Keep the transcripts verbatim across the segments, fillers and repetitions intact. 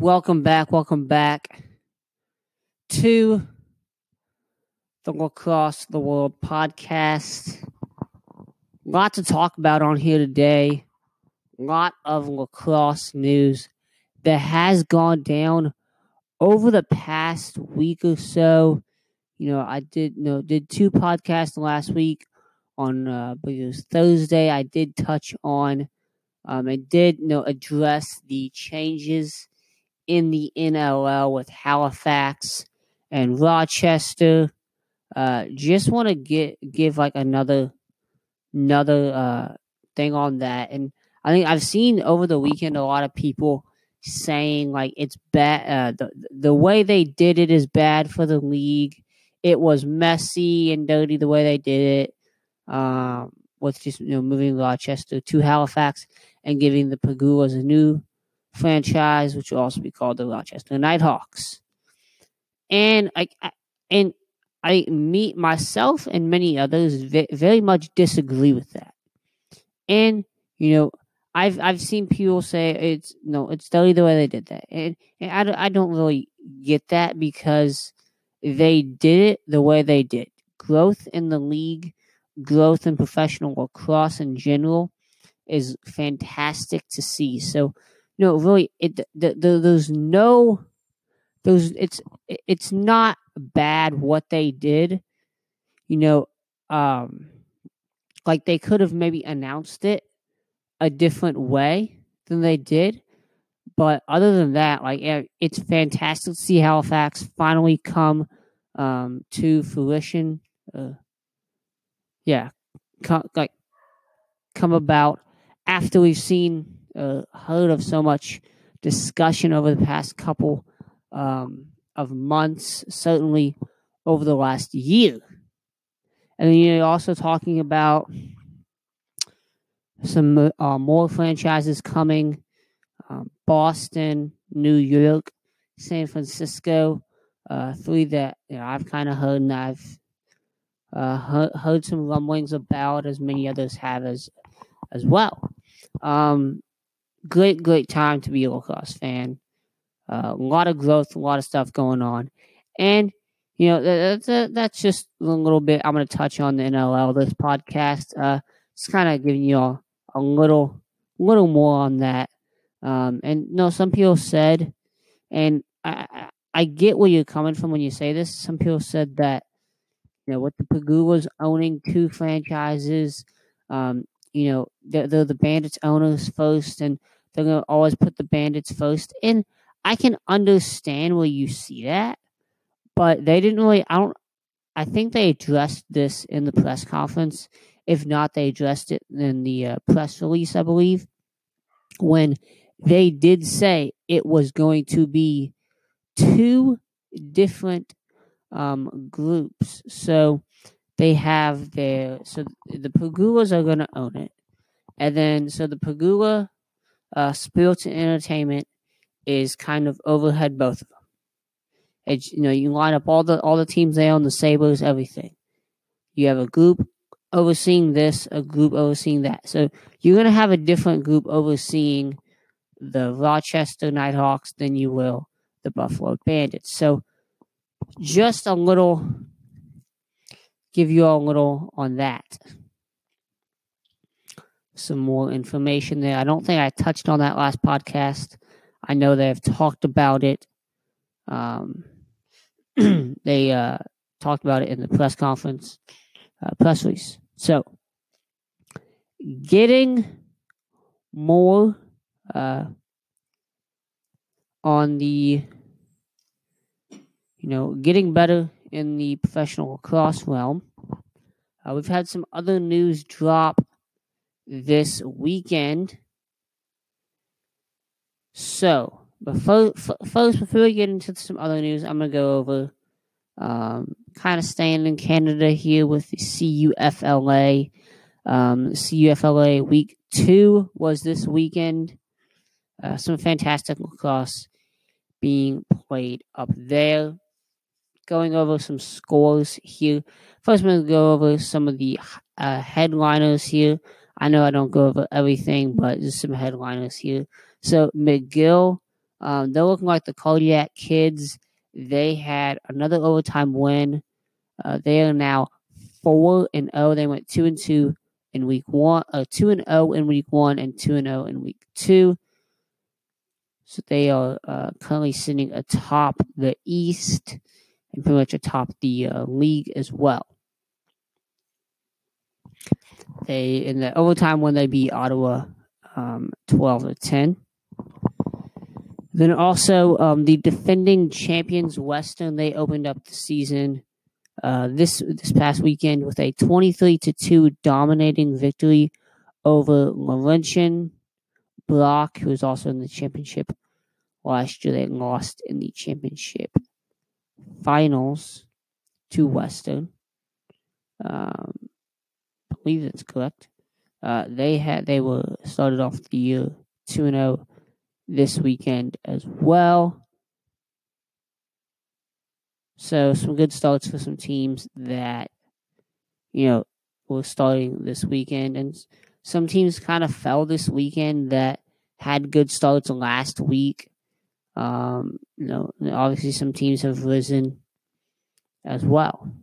Welcome back, welcome back to the Lacrosse the World podcast. A lot to talk about on here today. A lot of lacrosse news that has gone down over the past week or so. You know, I did you know did two podcasts last week on uh, but it was Thursday. I did touch on um I did you know address the changes in the N L L with Halifax and Rochester. Uh, just want to get give like another another uh, thing on that, and I think I've seen over the weekend a lot of people saying like it's bad. Uh, the the way they did it is bad for the league. It was messy and dirty the way they did it. Um, with just you know moving Rochester to Halifax and giving the Pagulas a new franchise, which will also be called the Rochester Nighthawks. And I, I and I meet myself and many others ve- very much disagree with that. And you know, I've I've seen people say it's no, it's totally the way they did that, and, and I, don't- I don't really get that because they did it the way they did. Growth in the league, growth in professional lacrosse in general is fantastic to see. So, you know, really, it the, the, there's no, there's it's it's not bad what they did. You know, um, like they could have maybe announced it a different way than they did. But other than that, like it's fantastic to see Halifax finally come um, to fruition. Uh, yeah, come, like come about after we've seen uh, heard of so much discussion over the past couple um, of months, certainly over the last year. And then you're also talking about some uh, more franchises coming: um, Boston, New York, San Francisco. Uh, three that you know, I've kind of heard and I've uh, heard, heard some rumblings about, as many others have as as well. Um, great, great time to be a lacrosse fan. Uh, a lot of growth, a lot of stuff going on, and you know that's that, that's just a little bit. I'm going to touch on the N L L this podcast. Uh, just kind of giving you all a little, little more on that. Um, and you know, some people said, and I, I, I get where you're coming from when you say this. Some people said that you know with the Pagulas owning two franchises, um, you know they're, they're the Bandits owners first, and they're going to always put the Bandits first. And I can understand where you see that, but they didn't really. I don't. I think they addressed this in the press conference. If not, they addressed it in the uh, press release, I believe, when they did say it was going to be two different um, groups. So they have their so the Pagulas are going to own it, and then so the Pagula uh, Sports and Entertainment is kind of overhead both of them. It's, you know, you line up all the all the teams they own, the Sabres, everything. You have a group overseeing this, a group overseeing that. So you're going to have a different group overseeing the Rochester Nighthawks than you will the Buffalo Bandits. So just a little, give you all a little on that. Some more information there. I don't think I touched on that last podcast. I know they've talked about it. Um, they uh, talked about it in the press conference, uh, press release. So, getting more uh, on the, you know, getting better in the professional lacrosse realm. Uh, we've had some other news drop this weekend. So, before, first, before we get into some other news, I'm going to go over um, kind of staying in Canada here with the C U F L A. Um, C U F L A week two was this weekend. Uh, some fantastic lacrosse being played up there. Going over some scores here. First, I'm going to go over some of the uh, headliners here. I know I don't go over everything, but just some headliners here. So, McGill Um, they're looking like the Kodiak Kids. They had another overtime win. Uh, they are now four and zero. They went two and two in week one, uh, two and zero in week one, and two and zero in week two. So they are uh, currently sitting atop the East and pretty much atop the uh, league as well. They in the overtime when they beat Ottawa, um, twelve to ten. Then also um, the defending champions Western, they opened up the season uh, this this past weekend with a twenty-three to two dominating victory over Laurentian. Brock, who was also in the championship last year. They lost in the championship finals to Western. Um, I believe that's correct. Uh, they had they were started off the year two and zero this weekend as well. So some good starts for some teams that you know were starting this weekend, and some teams kind of fell this weekend that had good starts last week. Um, you know, obviously some teams have risen as well.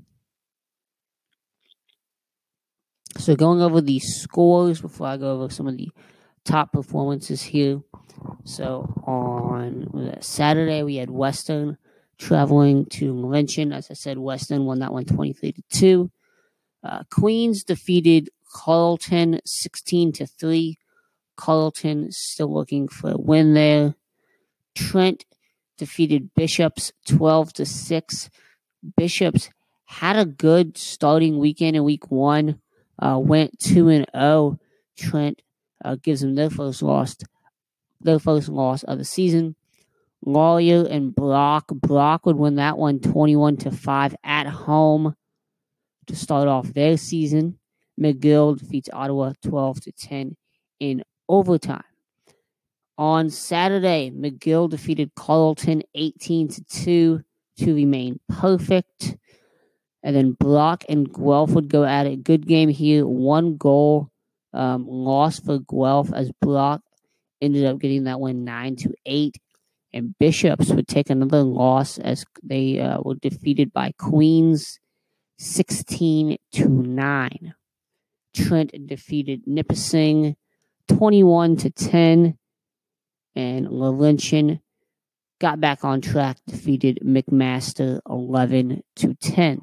So going over the scores before I go over some of the top performances here. So on Saturday we had Western traveling to Laurentian. As I said, Western won that one twenty-three to two. Uh, Queens defeated Carleton sixteen to three. Carleton still looking for a win there. Trent defeated Bishops twelve to six. Bishops had a good starting weekend in week one. Uh, went two and zero. Trent uh, gives them their first loss, their first loss of the season. Laurier and Brock. Brock would win that one twenty-one to five at home to start off their season. McGill defeats Ottawa twelve to ten in overtime. On Saturday, McGill defeated Carleton eighteen to two to remain perfect. And then Brock and Guelph would go at it. Good game here. One goal um, loss for Guelph as Brock ended up getting that one nine to eight. And Bishops would take another loss as they uh, were defeated by Queens sixteen to nine. Trent defeated Nipissing twenty-one to ten. And Laurentian got back on track, defeated McMaster eleven to ten.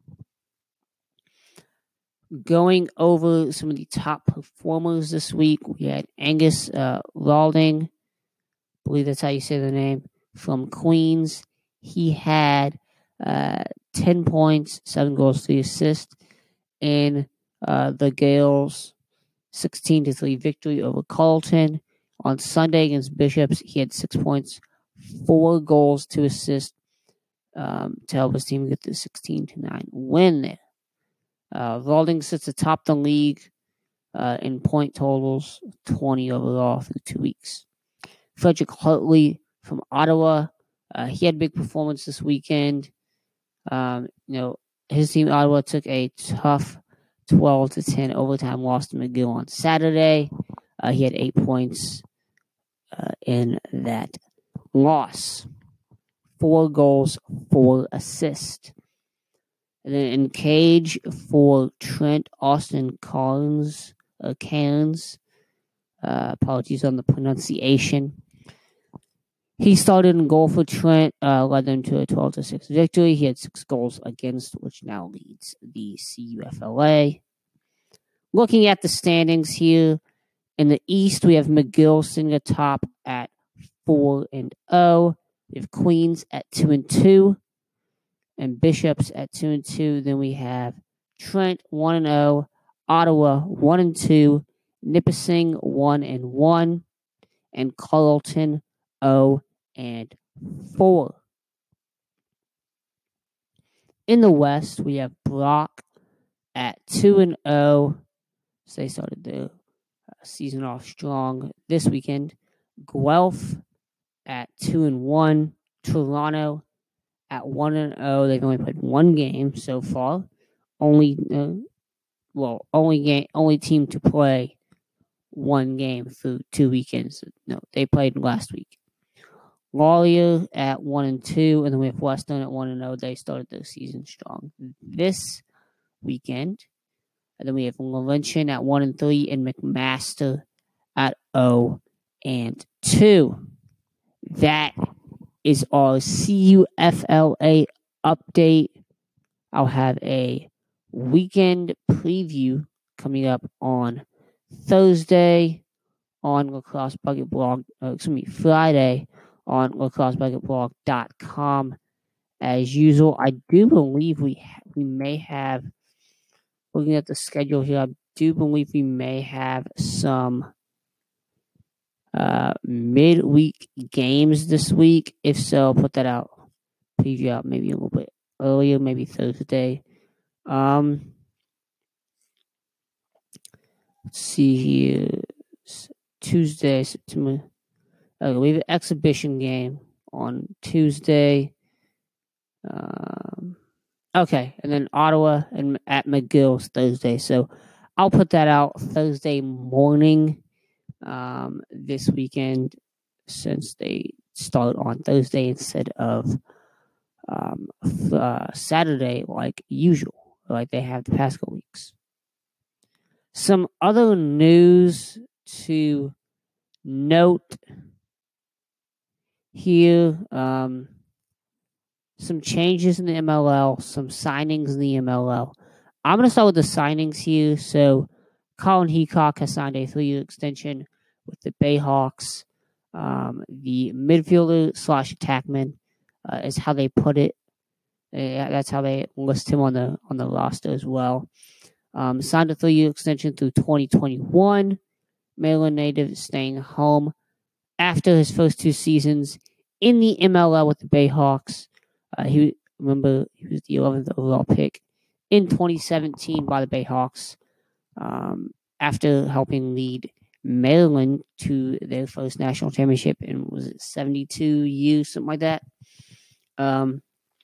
Going over some of the top performers this week, we had Angus uh, Ralding, I believe that's how you say the name, from Queens. He had uh, ten points, seven goals, three assists in uh, the Gales' sixteen to three victory over Carleton. On Sunday against Bishops, he had six points, four goals, two assists um, to help his team get the sixteen to nine win there. Uh, Ralding sits atop the league uh, in point totals, twenty overall through two weeks. Frederick Hartley from Ottawa, uh, he had a big performance this weekend. Um, you know, his team Ottawa took a tough twelve to ten overtime loss to McGill on Saturday. Uh, he had eight points uh, in that loss, four goals, four assists. And then in cage for Trent, Austin Collins, uh, Cairns. Uh, apologies on the pronunciation. He started in goal for Trent, uh, led them to a twelve to six victory. He had six goals against, which now leads the C U F L A. Looking at the standings here, in the East, we have McGill sitting atop at four and zero. We have Queens at two and two. And Bishops at two and two. Then we have Trent one and zero, Ottawa one and two, Nipissing one and one, and Carleton zero and four. In the West, we have Brock at two and zero. So they started their season off strong this weekend. Guelph at two and one, Toronto at one and zero. They've only played one game so far. Only, uh, well, only game, only team to play one game through two weekends. No, they played last week. Laurier at one and two, and then we have Western at one and zero. They started their season strong this weekend, and then we have Laurentian at one and three, and McMaster at zero and two. That is our C U F L A update. I'll have a weekend preview coming up on Thursday on Lacrosse Bucket Blog, uh, excuse me, Friday on lacrosse bucket blog dot com. As usual, I do believe we ha- we may have, looking at the schedule here, I do believe we may have some uh, midweek games this week. If so, I'll put that out, preview out maybe a little bit earlier, maybe Thursday. Um, let's see here. Tuesday, September. Okay, we have an exhibition game on Tuesday. Um, okay, and then Ottawa and at McGill's Thursday. So I'll put that out Thursday morning um, this weekend, since they start on Thursday instead of um, uh, Saturday like usual, like they have the past couple weeks. Some other news to note here, um, some changes in the M L L, some signings in the M L L. I'm going to start with the signings here. So Colin Heacock has signed a three-year extension with the Bayhawks. Um, the midfielder slash attackman uh, is how they put it. Uh, that's how they list him on the on the roster as well. Um, signed a three-year extension through twenty twenty-one. Maryland native staying home after his first two seasons in the M L L with the Bayhawks. Uh, he remember he was the eleventh overall pick in twenty seventeen by the Bayhawks. Um, after helping lead Maryland to their first national championship in, was it seventy-two years, something like that. Um,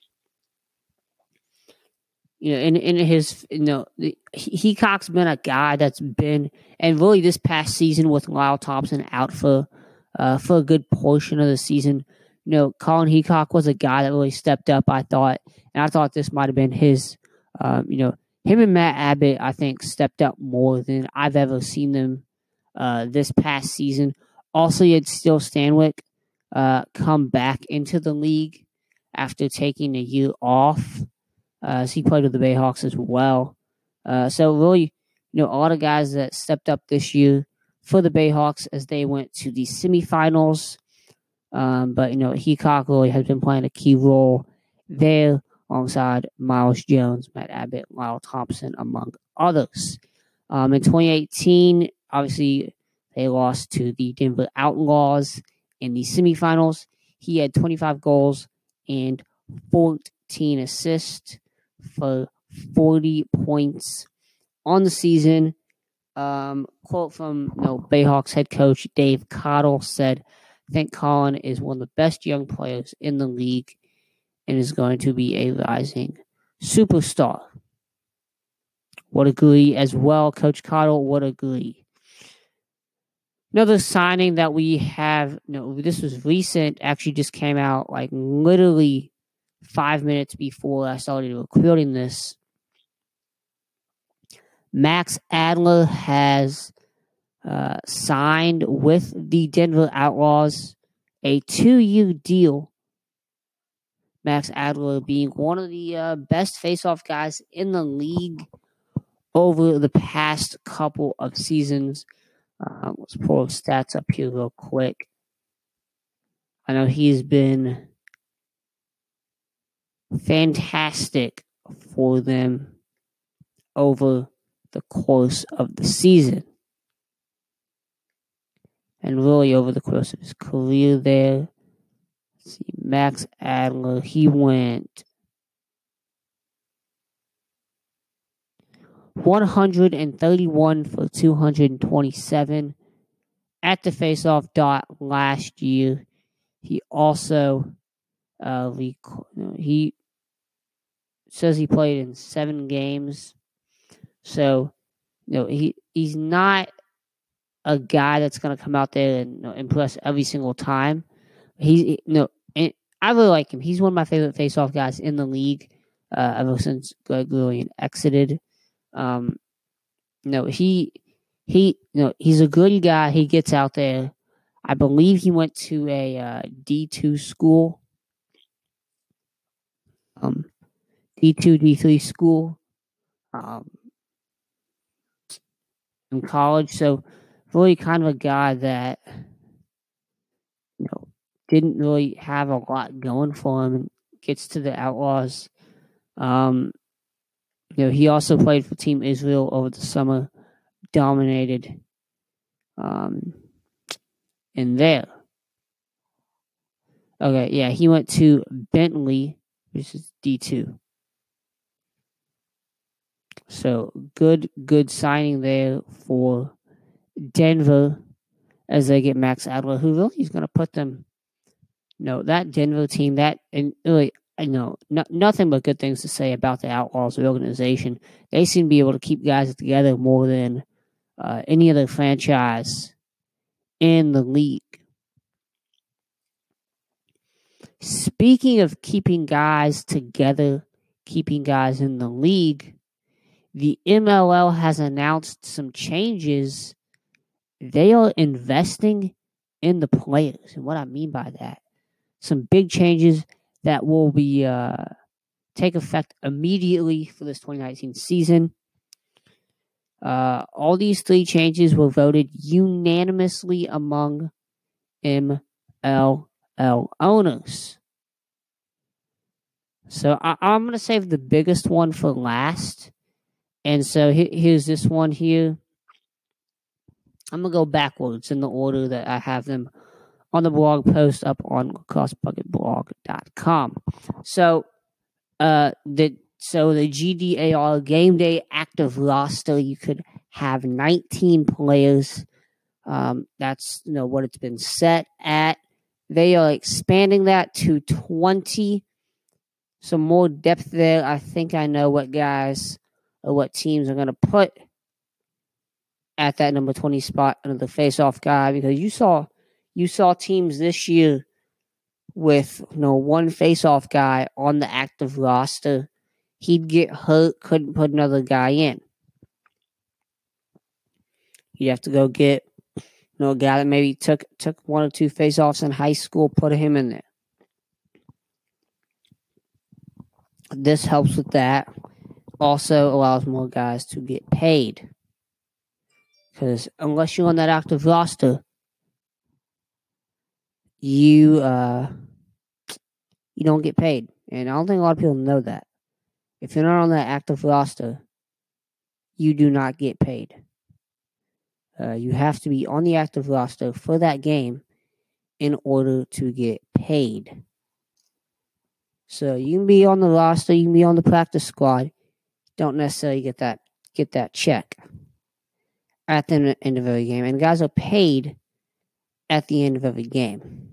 you know, in in his, you know, Heacock's been a guy that's been, and really this past season with Lyle Thompson out for uh, for a good portion of the season. You know, Colin Heacock was a guy that really stepped up, I thought, and I thought this might have been his. Um, you know, him and Matt Abbott, I think, stepped up more than I've ever seen them uh, this past season. Also, you had Steele Stanwyck uh, come back into the league after taking a year off. Uh, so he played with the Bayhawks as well. Uh, so really, you know, a lot of guys that stepped up this year for the Bayhawks as they went to the semifinals. Um, but, you know, Heacock really has been playing a key role there alongside Miles Jones, Matt Abbott, Lyle Thompson, among others. Um, in twenty eighteen, obviously, they lost to the Denver Outlaws in the semifinals. He had twenty-five goals and fourteen assists for forty points on the season. Um, quote from you know, Bayhawks head coach Dave Cottle said, I think Colin is one of the best young players in the league and is going to be a rising superstar. Would agree as well. Coach Cottle would agree. Another signing that we have, you know, this was recent, actually just came out like literally five minutes before I started recording this. Max Adler has uh, signed with the Denver Outlaws a two-year deal. Max Adler being one of the uh, best face-off guys in the league over the past couple of seasons. Uh, let's pull his stats up here real quick. I know he's been fantastic for them over the course of the season. And really over the course of his career there. Let's see, Max Adler, he went one hundred thirty-one for two hundred twenty-seven at the faceoff dot last year. He also uh, he says he played in seven games. So, you know, he he's not a guy that's going to come out there and you know, impress every single time. He's you know, and I really like him. He's one of my favorite face-off guys in the league. Uh, ever since Greg Lillian exited, um, you know, he he you know he's a good guy. He gets out there. I believe he went to a uh, D two school, um, D two D three school, um, in college. So really, kind of a guy that you know didn't really have a lot going for him. Gets to the Outlaws. Um, you know, he also played for Team Israel over the summer. Dominated um, in there. Okay, yeah, he went to Bentley, which is D two. So good, good signing there for Denver as they get Max Adler, who really is going to put them. No, that Denver team, that and really, I know no, nothing but good things to say about the Outlaws organization. They seem to be able to keep guys together more than uh, any other franchise in the league. Speaking of keeping guys together, keeping guys in the league, the M L L has announced some changes. They are investing in the players. And what I mean by that, some big changes that will be uh, take effect immediately for this twenty nineteen season. Uh, all these three changes were voted unanimously among M L L owners. So I, I'm going to save the biggest one for last. And so he, here's this one here. I'm going to go backwards in the order that I have them on the blog post up on cross bucket blog dot com. So uh, the so the G D A R game day active roster, you could have nineteen players. Um, that's you know what it's been set at. They are expanding that to twenty. Some more depth there. I think I know what guys or what teams are going to put at that number twenty spot under the face-off guy, because you saw you saw teams this year with you know one face-off guy on the active roster. He'd get hurt, couldn't put another guy in. You'd have to go get you know a guy that maybe took took one or two face-offs in high school, put him in there. This helps with that. Also allows more guys to get paid. Because unless you're on that active roster, you uh, you don't get paid. And I don't think a lot of people know that. If you're not on that active roster, you do not get paid. Uh, you have to be on the active roster for that game in order to get paid. So you can be on the roster, you can be on the practice squad, don't necessarily get that get that check at the end of every game. And guys are paid at the end of every game.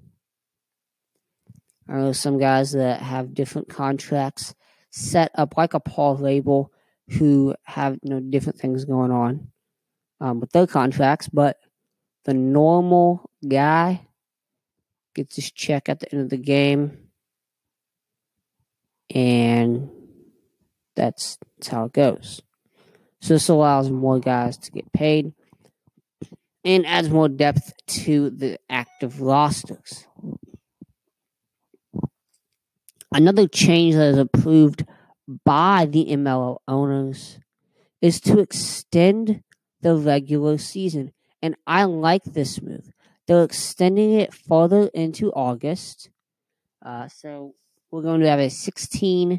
I know some guys that have different contracts set up, like a Paul Rabel, who have you know different things going on um, with their contracts, but the normal guy gets his check at the end of the game, and that's, that's how it goes. So this allows more guys to get paid and adds more depth to the active rosters. Another change that is approved by the M L L owners is to extend the regular season. And I like this move. They're extending it further into August. Uh, so we're going to have a sixteen,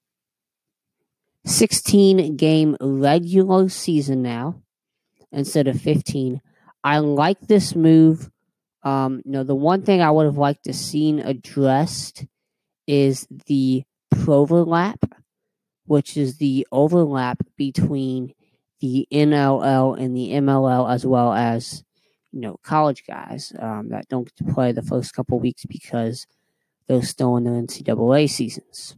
sixteen game regular season now instead of fifteen. I like this move. Um, you know, the one thing I would have liked to seen addressed is the proverlap, which is the overlap between the N L L and the M L L, as well as you know college guys um, that don't get to play the first couple weeks because they're still in their N C double A seasons.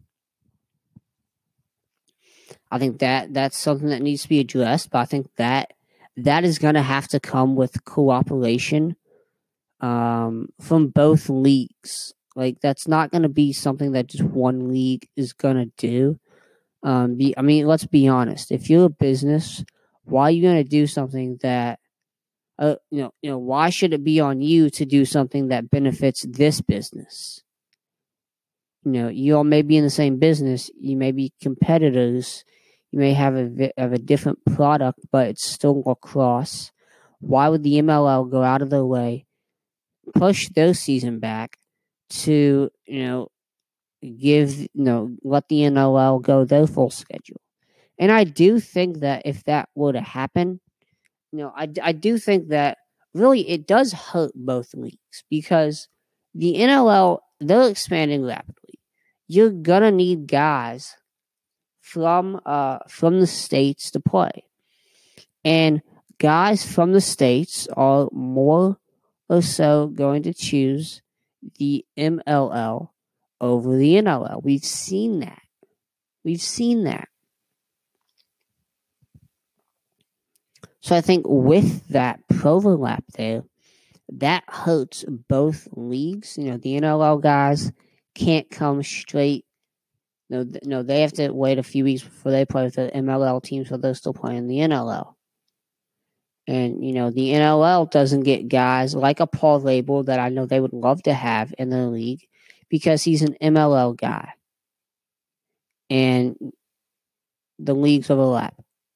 I think that that's something that needs to be addressed, but I think that that is going to have to come with cooperation um, from both leagues. Like, that's not going to be something that just one league is going to do. Um, be, I mean, let's be honest. If you're a business, why are you going to do something that, uh, you know, you know, why should it be on you to do something that benefits this business? You know, you all may be in the same business. You may be competitors. You may have a, have a different product, but it's still lacrosse. Why would the M L L go out of their way, push their season back to, you know, give, you know, let the N L L go their full schedule? And I do think that if that were to happen, you know, I, I do think that really it does hurt both leagues because the N L L, they're expanding rapidly. You're gonna need guys from uh from the states to play, and guys from the states are more or so going to choose the M L L over the N L L. We've seen that. We've seen that. So I think with that overlap there, that hurts both leagues. You know, the N L L guys can't come straight. No, no, they have to wait a few weeks before they play with the M L L teams, so they're still playing the N L L. And, you know, the N L L doesn't get guys like a Paul Rabel that I know they would love to have in the league because he's an M L L guy. And the leagues overlap.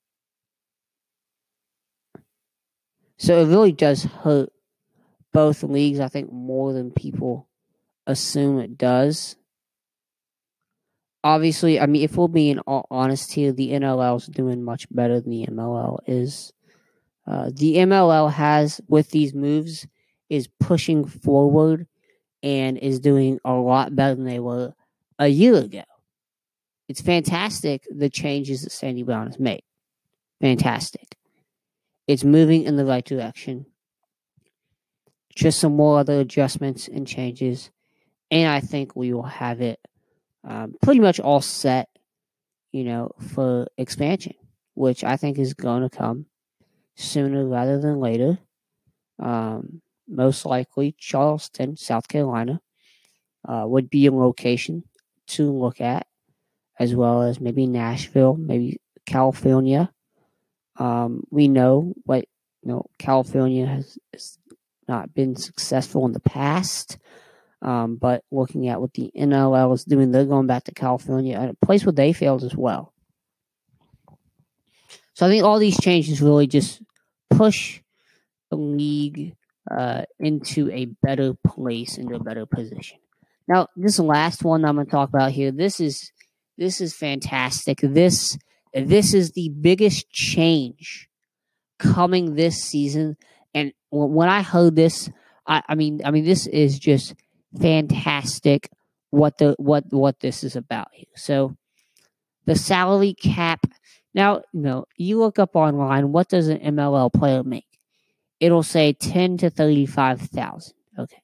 So it really does hurt both leagues, I think, more than people assume it does. Obviously, I mean, if we're being honest here, the N L L is doing much better than the M L L is. Uh, the M L L has, with these moves, is pushing forward and is doing a lot better than they were a year ago. It's fantastic, the changes that Sandy Brown has made. Fantastic. It's moving in the right direction. Just some more other adjustments and changes, and I think we will have it um, pretty much all set, you know, for expansion, which I think is going to come sooner rather than later. Um, most likely, Charleston, South Carolina, uh, would be a location to look at, as well as maybe Nashville, maybe California. Um, we know what you know California has, has not been successful in the past, um, but looking at what the N L L is doing, they're going back to California, a place where they failed as well. So I think all these changes really just push the league uh, into a better place, into a better position. Now, this last one I'm going to talk about here, this is this is fantastic. This this is the biggest change coming this season. And when I heard this, I, I mean, I mean, this is just fantastic. What the what what this is about here. So, the salary cap. Now, you know, you look up online. What does an M L L player make? It'll say ten to thirty-five thousand. Okay.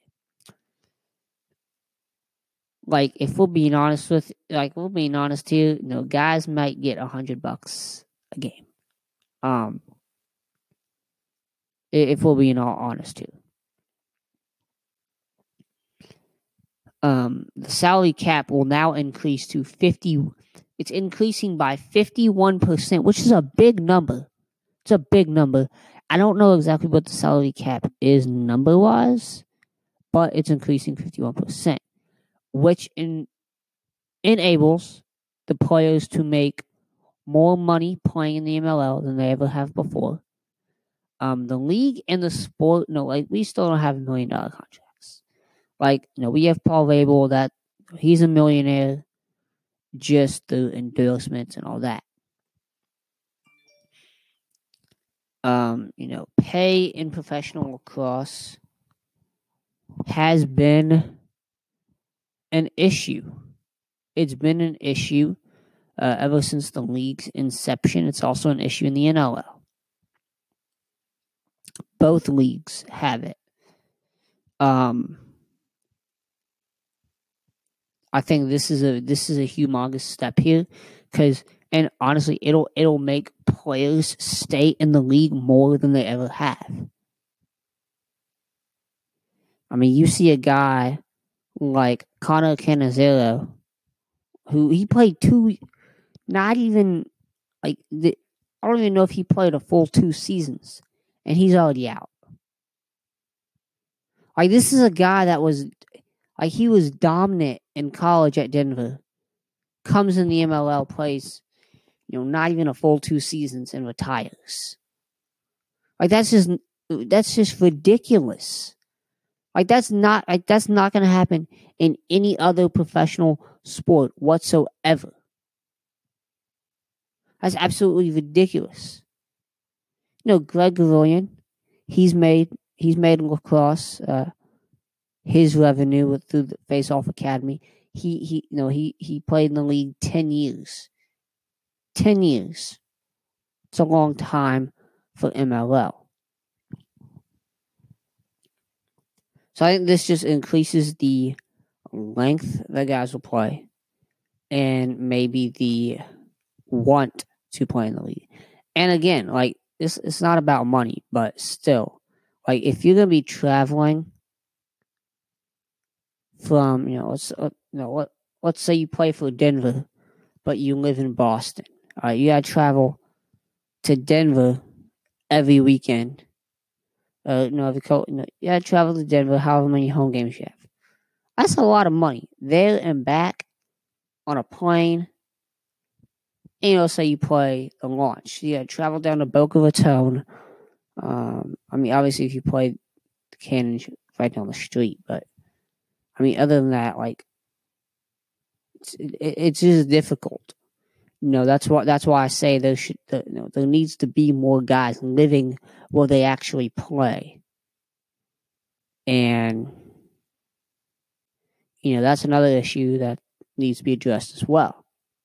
Like, if we're being honest with, like, we're being honest here, you know, guys might get a hundred bucks a game. Um, if we're being all honest here. Um, the salary cap will now increase to fifty. It's increasing by fifty-one percent, which is a big number. It's a big number. I don't know exactly what the salary cap is number-wise, but it's increasing fifty-one percent, which in, enables the players to make more money playing in the M L L than they ever have before. Um, the league and the sport, no, like, we still don't have million-dollar contracts. Like, you know, we have Paul Rabel, that he's a millionaire just through endorsements and all that. Um, you know, pay in professional lacrosse has been an issue. It's been an issue uh, ever since the league's inception. It's also an issue in the N L L. Both leagues have it. Um, I think this is a this is a humongous step here, because, and honestly, it'll it'll make players stay in the league more than they ever have. I mean, you see a guy like Connor Canizero, who he played two, not even like the, I don't even know if he played a full two seasons, and he's already out. Like, this is a guy that was, like, he was dominant in college at Denver, comes in the M L L, plays, you know, not even a full two seasons and retires. Like, that's just, that's just ridiculous. Like, that's not, like, that's not going to happen in any other professional sport whatsoever. That's absolutely ridiculous. You know, Greg Gavilion, he's made, he's made lacrosse, uh, his revenue through the Face Off Academy. He, he, you know, he, he played in the league ten years. ten years. It's a long time for M L L. So I think this just increases the length that guys will play and maybe the want to play in the league. And again, like, this, it's not about money, but still, like, if you're going to be traveling from, you know, let's, uh, you know, let, let's say you play for Denver, but you live in Boston. All right, you got to travel to Denver every weekend. Uh, no, every co- no, you got to travel to Denver, however many home games you have. That's a lot of money there and back on a plane. And, you know, say you play the launch, you got to travel down to Boca Raton. Um, I mean, obviously, if you play the Cannon right down the street, but I mean, other than that, like, it's, it, it's just difficult. You know, that's why that's why I say there should, the, you know, there needs to be more guys living where they actually play, and you know, that's another issue that needs to be addressed as well.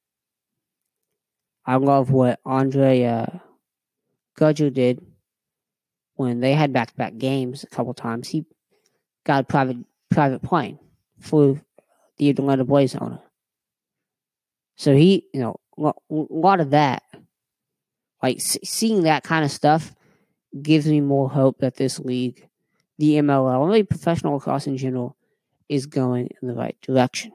I love what Andre uh, Gudger did when they had back-to-back games a couple times. He got a private private plane, flew the Atlanta Blaze owner. So he, you know, a lot of that, like seeing that kind of stuff, gives me more hope that this league, the M L L, and really professional lacrosse in general, is going in the right direction.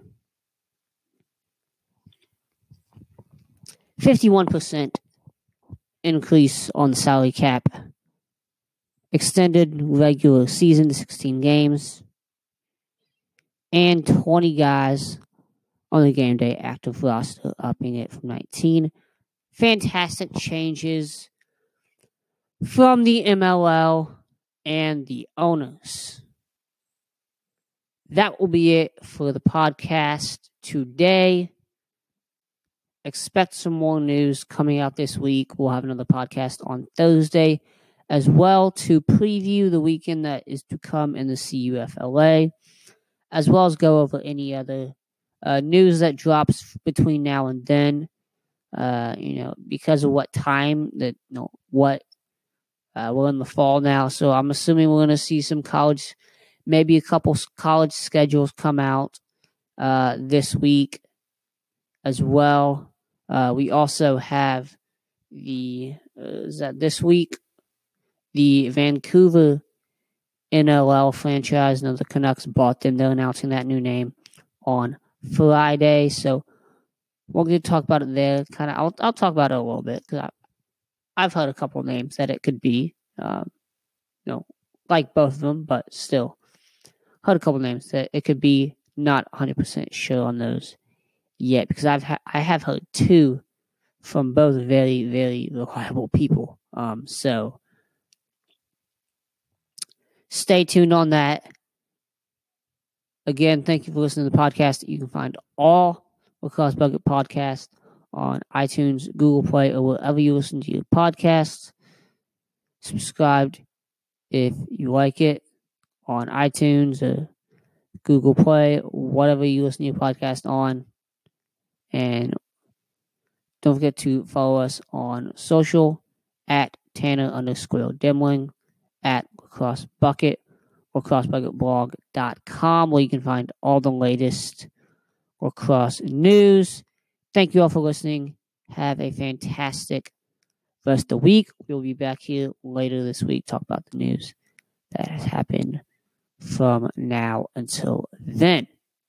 fifty-one percent increase on the salary cap. Extended regular season to sixteen games. And twenty guys on the game day active roster, upping it from nineteen. Fantastic changes from the M L L and the owners. That will be it for the podcast today. Expect some more news coming out this week. We'll have another podcast on Thursday as well to preview the weekend that is to come in the C U F L A, as well as go over any other uh, news that drops between now and then. Uh, you know, because of what time that, you know, what uh, we're in the fall now, so I'm assuming we're going to see some college, maybe a couple college schedules come out uh, this week as well. Uh, we also have the uh, is that this week the Vancouver N L L franchise. Now the Canucks bought them. They're announcing that new name on Friday, so we're going to talk about it there. Kind of, I'll I'll talk about it a little bit because I've heard a couple names that it could be. Um, you know, like both of them, but still heard a couple names that it could be. Not one hundred percent sure on those yet because I've ha- I have heard two from both very, very reliable people. Um, so stay tuned on that. Again, thank you for listening to the podcast. You can find all Lacrosse Bucket podcasts on iTunes, Google Play, or wherever you listen to your podcasts. Subscribe if you like it on iTunes or Google Play, whatever you listen to your podcast on. And don't forget to follow us on social at Tanner underscore Demling, at Lacrosse Bucket, lacrosse bucket blog dot com, where you can find all the latest lacrosse news. Thank you all for listening. Have a fantastic rest of the week. We'll be back here later this week, talk about the news that has happened from now until then.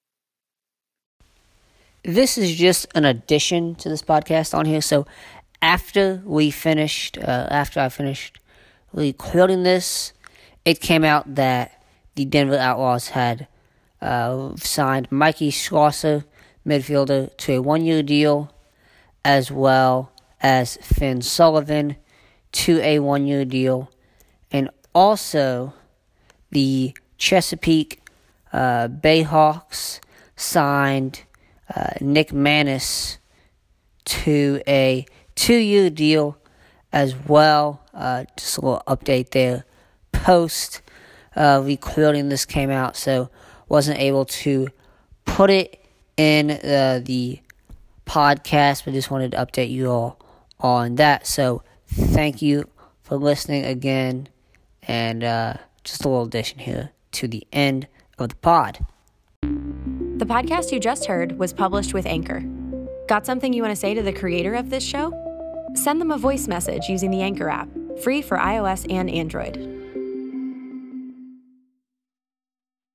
This is just an addition to this podcast on here. So after we finished, uh, after I finished recording this, it came out that the Denver Outlaws had uh, signed Mikey Schlosser, midfielder, to a one-year deal, as well as Finn Sullivan to a one-year deal, and also the Chesapeake uh, Bayhawks signed uh, Nick Manis to a two-year deal as well. Uh, just a little update there. Post uh, recording this came out, so wasn't able to put it in uh, the podcast, but just wanted to update you all on that. So thank you for listening again, and uh, just a little addition here to the end of the pod. The podcast you just heard was published with Anchor. Got something you want to say to the creator of this show? Send them a voice message using the Anchor app, free for iOS and Android.